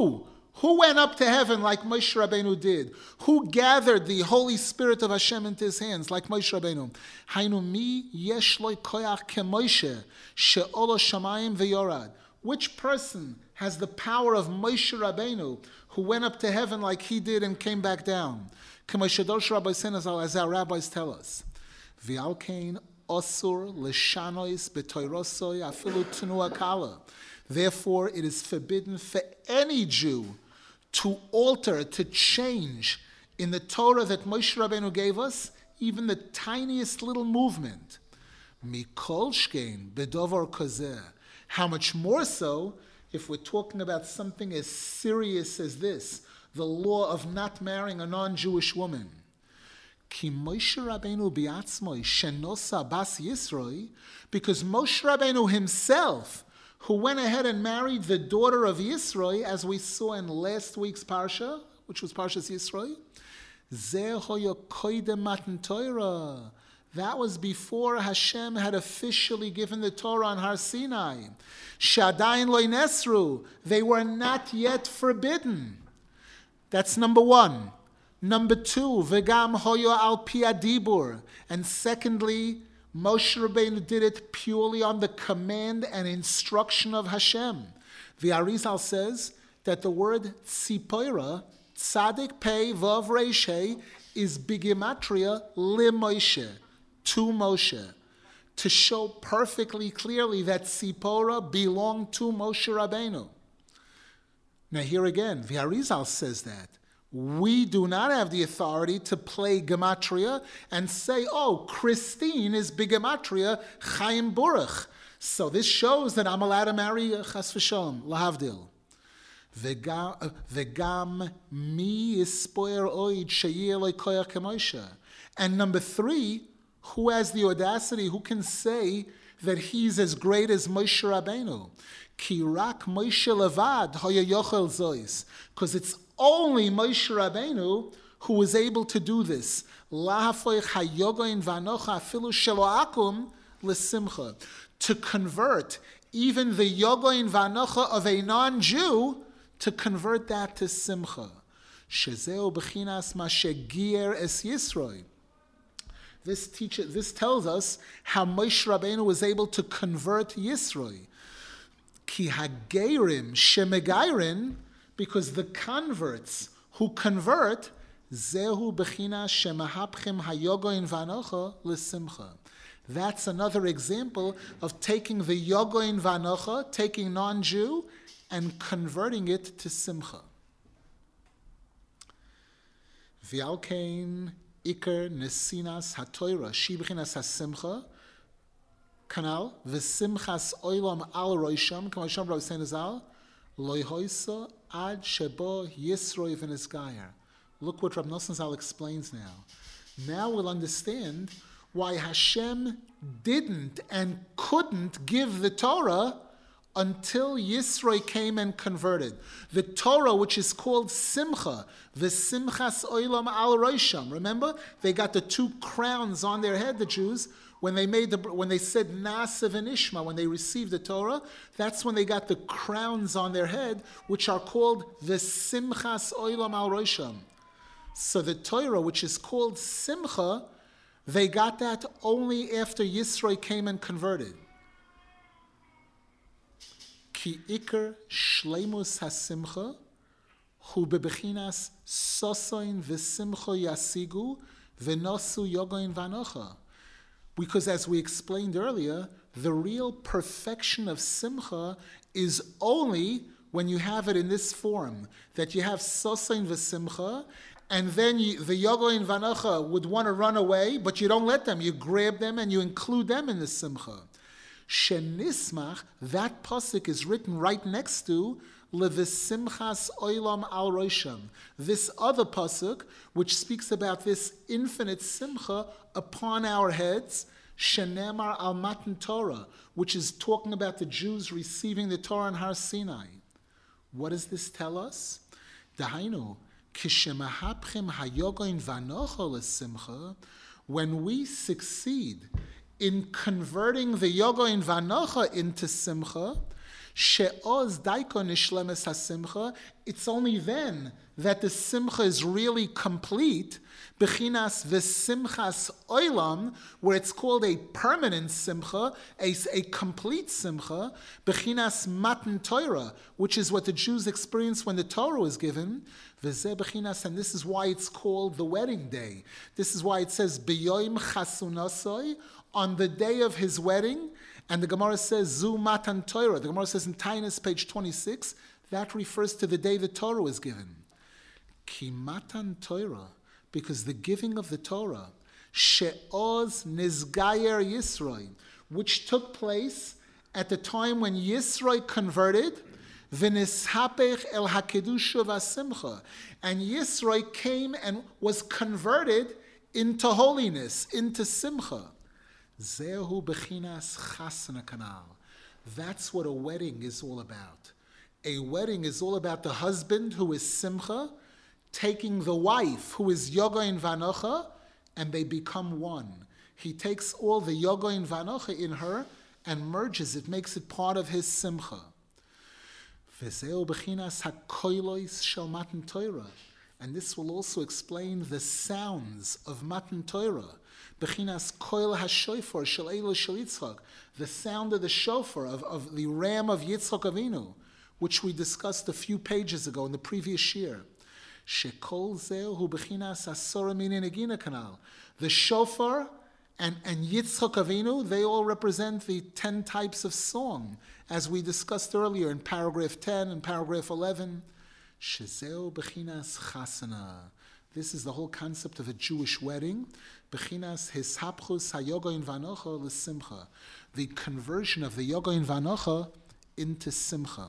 Who went up to heaven like Moshe Rabbeinu did? Who gathered the Holy Spirit of Hashem into his hands like Moshe Rabbeinu? Hainu mi yesh lo koyach ke Moshe she'olo shamayim v'yorad. Which person has the power of Moshe Rabbeinu, who went up to heaven like he did and came back down? As our rabbis tell us. V'al kein osur l'shanois b'toirosoi afilu tenua kala. Therefore, it is forbidden for any Jew to alter, to change in the Torah that Moshe Rabbeinu gave us, even the tiniest little movement. Mikol shkein bedovar kozeh. How much more so if we're talking about something as serious as this, the law of not marrying a non-Jewish woman. Ki Moshe Rabbeinu biatzmoi shenosa bas Yisroi, because Moshe Rabbeinu himself, who went ahead and married the daughter of Yisroi, as we saw in last week's parsha, which was Parshas Yisroi, Zeh hoya koidem matan Torah. That was before Hashem had officially given the Torah on Har Sinai. Shadayin lo nesru. They were not yet forbidden. That's number one. Number two, v'gam hoyo al pi adibur. And secondly, Moshe Rabbeinu did it purely on the command and instruction of Hashem. The Arizal says that the word tzipoira, tzadik pei vav reishei, is bigimatria li Moshe, to Moshe, to show perfectly clearly that Tzipora belonged to Moshe Rabbeinu. Now here again, the Arizal says that. We do not have the authority to play gematria and say, oh, Christine is bigematria Chaim Baruch. So this shows that I'm allowed to marry Chas v'shalom, lahavdil. V'gam mi yispoer oid sheyeh lo koyach k'Moshe. And number three, who has the audacity, who can say that he's as great as Moshe Rabbeinu? Ki rak Moshe levad hoya yochel zois. Because it's only Moshe Rabbeinu who was able to do this. Lahafoich hayogoin vanocha afilu shelo akum l'simcha. To convert even the yogoin vanocha of a non-Jew, to convert that to simcha. Shezeu b'chinas ma shegier es Yisroi. This teaches, this tells us how Moshe Rabbeinu was able to convert Yisroi. Ki hagerim shemegairin, because the converts who convert, zehu bechina shemahapchem hayogoin vanocha l'simcha. That's another example of taking the yogoin vanocha, taking non-Jew, and converting it to simcha. V'alkein Iker nesinas hatoira shibchinas hasimcha kanal v'simchas oilam al roisham k'masham Rav Sein Azal loyhoisa ad shebo Yisroi v'nizgayer. Look what Rav Nosson Zal explains now. Now we'll understand why Hashem didn't and couldn't give the Torah until Yisroi came and converted. The Torah, which is called Simcha, the Simchas Oilam Al Rosham. Remember, they got the two crowns on their head, the Jews, when they made the when they said Naasav and Ishma, when they received the Torah. That's when they got the crowns on their head, which are called the Simchas Oilam Al Rosham. So the Torah, which is called Simcha, they got that only after Yisroi came and converted. Ki ikar shleimus hasimcha hu bebechinas sosoin v'simcha yasigu v'nosu yogoin vanocha. Because as we explained earlier, the real perfection of simcha is only when you have it in this form, that you have sosoin v'simcha, and then you, the yogoin vanocha would want to run away, but you don't let them. You grab them and you include them in the simcha. Shenismach, that pasuk is written right next to Levisimchas Oilam Al Rosham. This other pasuk, which speaks about this infinite simcha upon our heads, Shenemar Al Matan Torah, which is talking about the Jews receiving the Torah on Har Sinai. What does this tell us? Dahainu, Kishemahapchem Hayogoin Vanocha Lesimcha, when we succeed in converting the Yogoin Vanocha into Simcha, She'oz daiko nishlemes hasimcha. It's only then that the simcha is really complete. Bechinas v'simchas oilam, where it's called a permanent simcha, a, a complete simcha. Bechinas matan Torah, which is what the Jews experienced when the Torah was given. V'zeh bechinas, and this is why it's called the wedding day. This is why it says b'yoim chasunasoi, on the day of his wedding. And the Gemara says zu matan Torah. The Gemara says in Tainus, page twenty-six, that refers to the day the Torah was given. Ki matan Torah, because the giving of the Torah, she'oz nizgayer Yisroi, which took place at the time when Yisroi converted, v'nishapech el hakedusha v'asimcha, and Yisroi came and was converted into holiness, into simcha. Zehu bechinas chasana kanal. That's what a wedding is all about. A wedding is all about the husband who is simcha, taking the wife who is yogain vanocha, and they become one. He takes all the yogain vanocha in her and merges it, makes it part of his simcha. V'zeu bechinas hakoilois shel matan Torah. And this will also explain the sounds of matan Torah. Bechinas koil hashofar shel Eilo shel Yitzchak, the sound of the shofar, of, of the ram of Yitzchak Avinu, which we discussed a few pages ago in the previous year. Shekol zeh hu bechinas asora mini negina kanal. The shofar and, and Yitzchak Avinu, they all represent the ten types of song, as we discussed earlier in paragraph ten and paragraph eleven. Shezeu bechinas chasana. This is the whole concept of a Jewish wedding. Bechinas hishapchus hayogain vanocha l'simcha. The conversion of the yogain vanocha into simcha.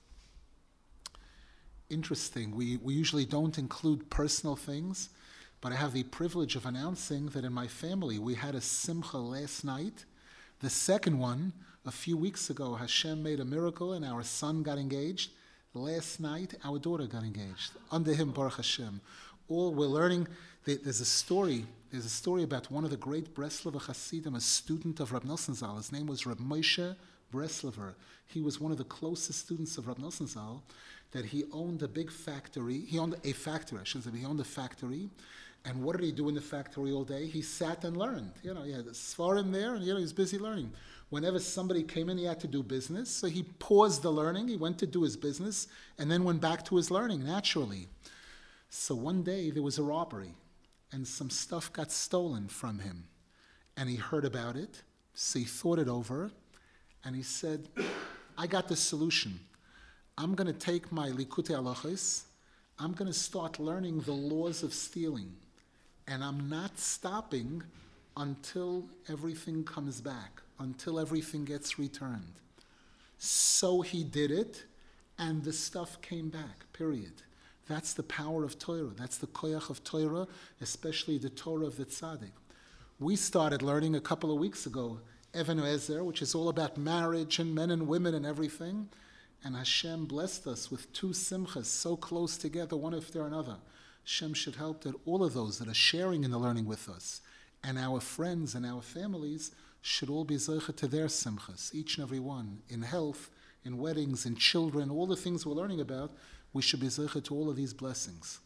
Interesting. We, we usually don't include personal things, but I have the privilege of announcing that in my family we had a simcha last night. The second one, a few weeks ago, Hashem made a miracle and our son got engaged. Last night, our daughter got engaged. Under him, Baruch Hashem. All we're learning, there's a story, there's a story about one of the great Breslover Hasidim, a student of Rab Nosson Zal. His name was Rab Moshe Breslover. He was one of the closest students of Rab Nosson Zal, that he owned a big factory. He owned a factory, I shouldn't say, he owned a factory. And what did he do in the factory all day? He sat and learned. You know, he had a svarim there, and you know, he was busy learning. Whenever somebody came in, he had to do business. So he paused the learning, he went to do his business, and then went back to his learning, naturally. So one day, there was a robbery, and some stuff got stolen from him. And he heard about it, so he thought it over, and he said, I got the solution. I'm going to take my Likutei Halachos, I'm going to start learning the laws of stealing. And I'm not stopping until everything comes back, until everything gets returned. So he did it, and the stuff came back, period. That's the power of Torah. That's the koyach of Torah, especially the Torah of the Tzaddik. We started learning a couple of weeks ago, Even Ezer, which is all about marriage and men and women and everything. And Hashem blessed us with two simchas so close together, one after another. Hashem should help that all of those that are sharing in the learning with us, and our friends and our families, should all be zeicha to their simchas, each and every one, in health, in weddings, in children, all the things we're learning about, we should be zeicha to all of these blessings.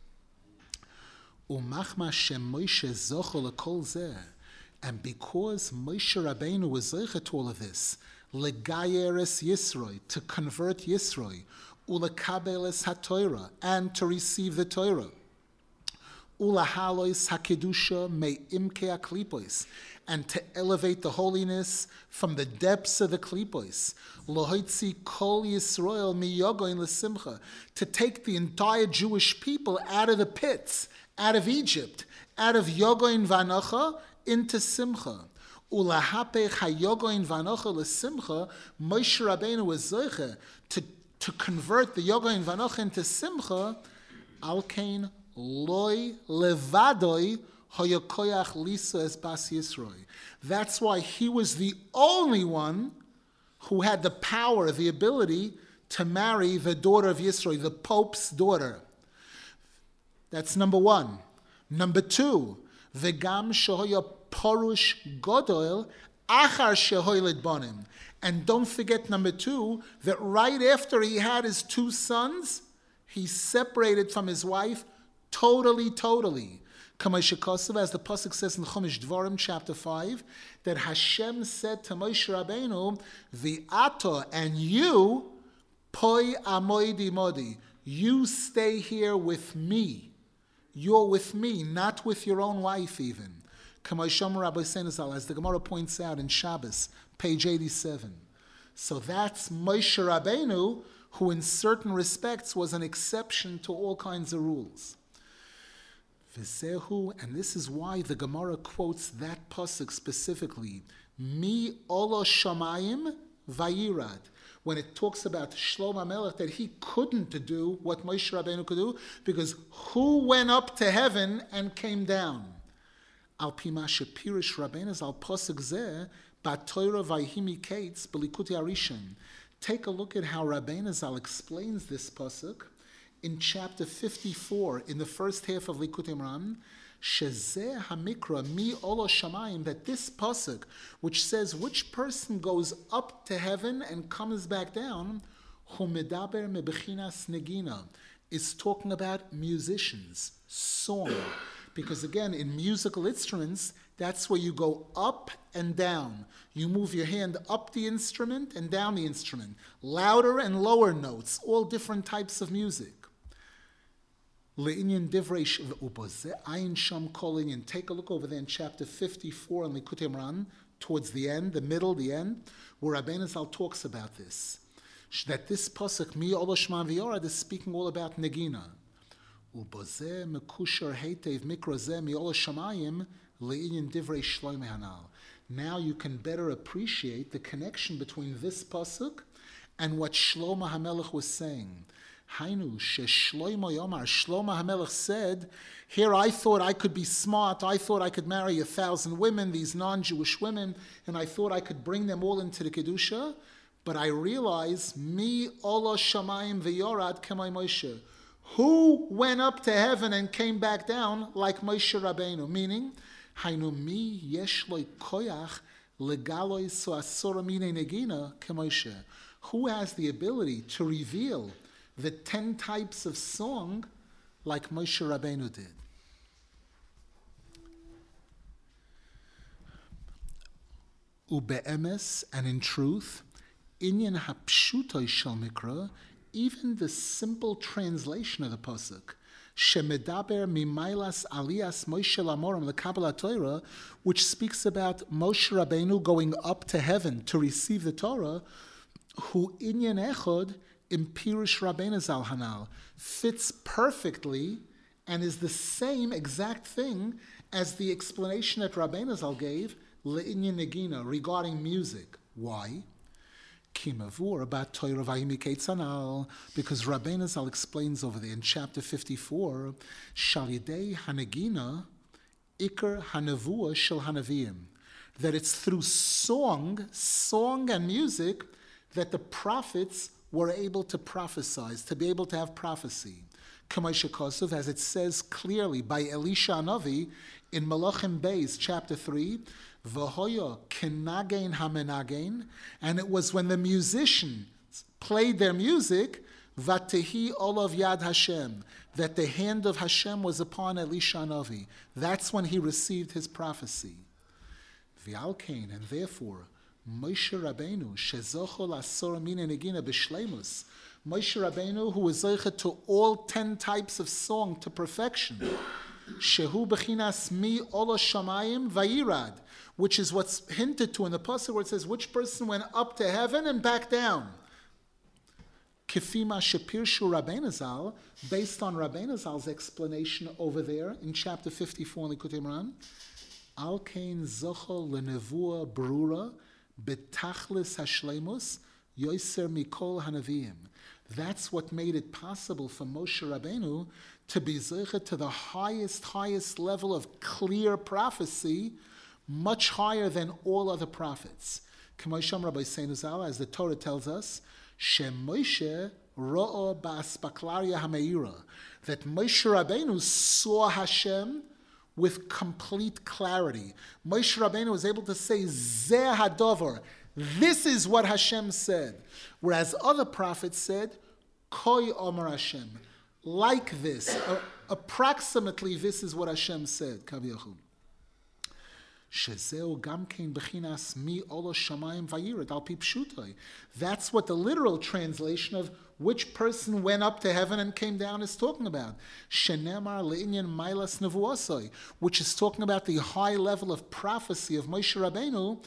Umachma shem Moshe zochol lekol zeh, and because Moshe Rabbeinu was zeicha to all of this, legayeres Yisroi, to convert Yisroi, ulekabeles haTorah, and to receive the Torah, ulahalois hakedusha me'imke haklipos, and to elevate the holiness from the depths of the klipos, lohoitzi kol Yisrael miyogoin lesimcha, to take the entire Jewish people out of the pits, out of Egypt, out of yogoin vanocha into simcha. Ulahapech hayogoin vanocha lesimcha, Moshe Rabbeinu was zeicha to to convert the yogoin vanocha into simcha. Alkein loy levadoi hoyokoyach lisa es bas Yisroi. That's why he was the only one who had the power, the ability to marry the daughter of Yisroi, the Pope's daughter. That's number one. Number two, v'gam shehoya porush godol achar shehoyled bonim, And don't forget, number two, that right after he had his two sons, he separated from his wife totally, totally. As the Pasuk says in Chumash Dvarim, chapter five, that Hashem said to Moshe Rabbeinu, V'ata, and you, poi amoidi modi, you stay here with me. You're with me, not with your own wife even. As the Gemara points out in Shabbos, page eighty-seven. So that's Moshe Rabbeinu, who in certain respects was an exception to all kinds of rules. And this is why the Gemara quotes that pasuk specifically, Mi olo shamayim vayirad, when it talks about Shlomo HaMelech, that he couldn't do what Moshe Rabbeinu could do, because who went up to heaven and came down? Al pima shepirish Rabbeinu al pasuk zeh ba'Torah vayhimi kates b'Likutei Arishan. Take a look at how Rabbeinu Zal explains this pasuk in chapter fifty-four, in the first half of Likutei Moharan, Shezeh Hamikra Mi Olo Shamayim, that this pasuk, which says which person goes up to heaven and comes back down, Humedaber Mebechinas Negina, is talking about musicians, song. Because again, in musical instruments, that's where you go up and down. You move your hand up the instrument and down the instrument. Louder and lower notes, all different types of music. Le'inyan divrei ayin sham calling, and take a look over there in chapter fifty-four in Likutei Moharan, towards the end, the middle, the end, where Rabbeinu Zal talks about this. That this pasuk, Mi Olo Shman V'Yorad, is speaking all about Negina. Ubozeh mekushar heitev mikrazeh Mi Olo Shamayim le'inyan divrei Shlomo Hanal. Now you can better appreciate the connection between this pasuk and what Shlomo HaMelech was saying. Hainu she Shlomo Yomar, Shlomo HaMelech said, here I thought I could be smart, I thought I could marry a thousand women, these non-Jewish women, and I thought I could bring them all into the Kedusha, but I realized, Mi Olo Shamayim V'Yorad K'may Moshe. Who went up to heaven and came back down like Moshe Rabbeinu? Meaning, Hainu mi yesh lo koyach legaloi so asora mine negina k'Moshe. Who has the ability to reveal the ten types of song like Moshe Rabbeinu did? Ube'emes, and in truth, inyan hapshutoi shel mikra, even the simple translation of the pasuk, shemedaber mimailas alias Moshe lamorim lekabel Torah, which speaks about Moshe Rabbeinu going up to heaven to receive the Torah, hu inyan echod impirish Rabbeinu Zal Hanal, fits perfectly and is the same exact thing as the explanation that Rabbeinu Zal gave le'inyan negina regarding music. Why? Kimavur about Torah vayimi keitzanal, because Rabbeinu Zal explains over there in chapter fifty-four, Shalidei hanegina ikar hanavua shel hanavim, that it's through song, song and music that the prophets were able to prophesy, to be able to have prophecy. Kamei Shekosov, as it says clearly by Elisha Hanavi in Malachim Beis, chapter three, V'hoya kenagein hamenagein, and it was when the musicians played their music, Vatehi olav yad Hashem, that the hand of Hashem was upon Elisha Hanavi. That's when he received his prophecy. V'alkein, and therefore, Moshe Rabbeinu, shezocho l'asor mina negina b'shleimus, Moshe Rabbeinu, who was zeicha to all ten types of song to perfection, shehu b'chinas mi olo shamayim vayirad, which is what's hinted to in the pasuk where it says which person went up to heaven and back down. Kifima shepirshu Rabbeinu Zal, based on Rabbeinu Zal's explanation over there in chapter fifty-four in Likutei Moharan, al kein zocho lenevua brura betachlis hashleimus yoiser mikol hanavim. That's what made it possible for Moshe Rabbeinu to be zeicha to the highest, highest level of clear prophecy, much higher than all other prophets. K'moisham Rabbi Seinu Zal, as the Torah tells us, Shem Moshe ro'o ba'aspaklaria hameira, that Moshe Rabbeinu saw Hashem with complete clarity. Moshe Rabbeinu was able to say, Zeh hadover, This is what Hashem said. Whereas other prophets said, Koi Omer Hashem. Like this. Uh, approximately this is what Hashem said. Kaviyachum. That's what the literal translation of which person went up to heaven and came down is talking about. Which is talking about the high level of prophecy of Moshe Rabbeinu,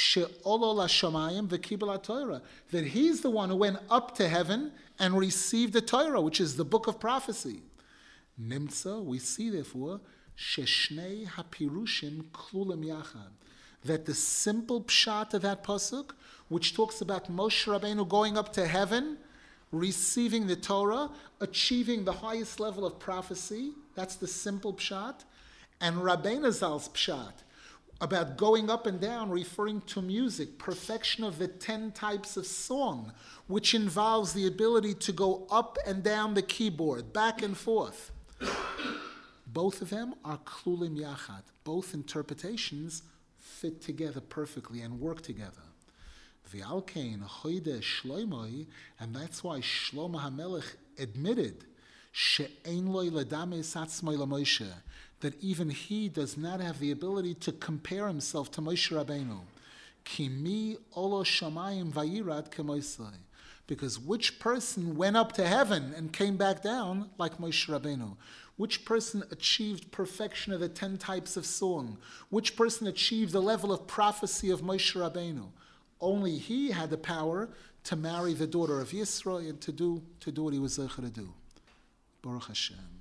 that he's the one who went up to heaven and received the Torah, which is the book of prophecy. Nimtza, we see therefore, Sheshnei hapirushim klulim yachad. That the simple pshat of that pasuk, which talks about Moshe Rabbeinu going up to heaven, receiving the Torah, achieving the highest level of prophecy, that's the simple pshat, and Rabbeinu Zal's pshat, about going up and down, referring to music, perfection of the ten types of song, which involves the ability to go up and down the keyboard, back and forth. Both of them are klulim yachad. Both interpretations fit together perfectly and work together. V'alkein hoide Shloimoi, and that's why Shlomo HaMelech admitted she'ein loy ledames atzmoi laMoshe, that even he does not have the ability to compare himself to Moshe Rabbeinu. Ki mi olo shamayim vayirad kemoisai. Because which person went up to heaven and came back down like Moshe Rabbeinu? Which person achieved perfection of the ten types of song? Which person achieved the level of prophecy of Moshe Rabbeinu? Only he had the power to marry the daughter of Yisro and to do to do what he was zecher to do. Baruch Hashem.